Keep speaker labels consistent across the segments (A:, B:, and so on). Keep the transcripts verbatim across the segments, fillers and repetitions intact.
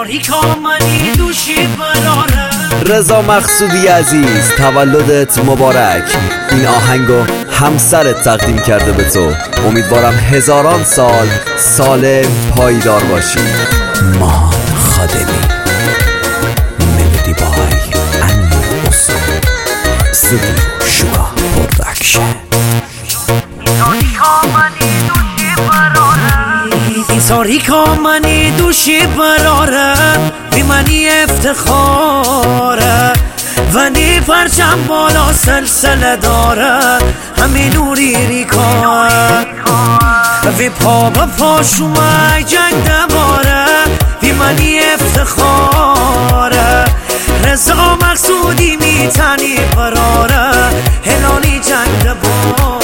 A: تاریکا منی دوشی براره.
B: رضا مقصودی عزیز، تولدت مبارک. این آهنگو همسرت تقدیم کرده به تو. امیدوارم هزاران سال سالم پایدار باشی. مان خادمی، ملودی بای امیر استون، استودیو شوگا پروداکشن.
A: این تاریکا منی دوشی براره، بی منی افتخاره و نی پرچم بالا سلسله داره، همین نوری ریکاره وی پا به پا شما جنگ دباره، بی منی افتخاره. رضا مقصودی میتنی براره، هلانی جنگ دباره.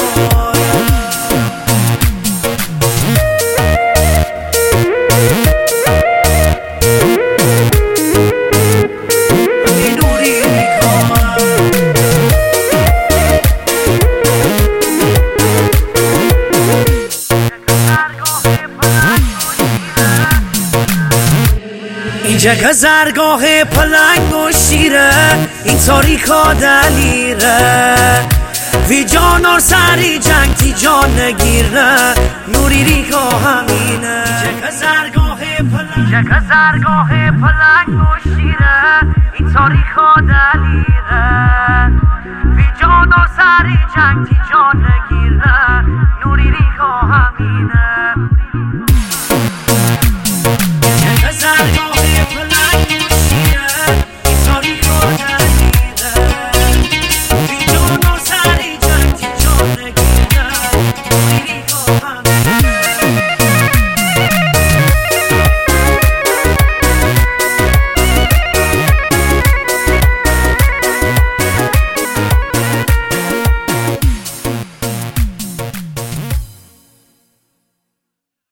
A: اینجا که زرگاه پلنگ و شیره، این تاریکا دلیره وی جانار سری جنگ تی جان نگیره، نوری ریکا همینه. اینجا که زرگاه پلنگ و شیره، این تاریکا دلیره وی جانار سری جنگ تی جان نگیره، نوری ریکا همینه.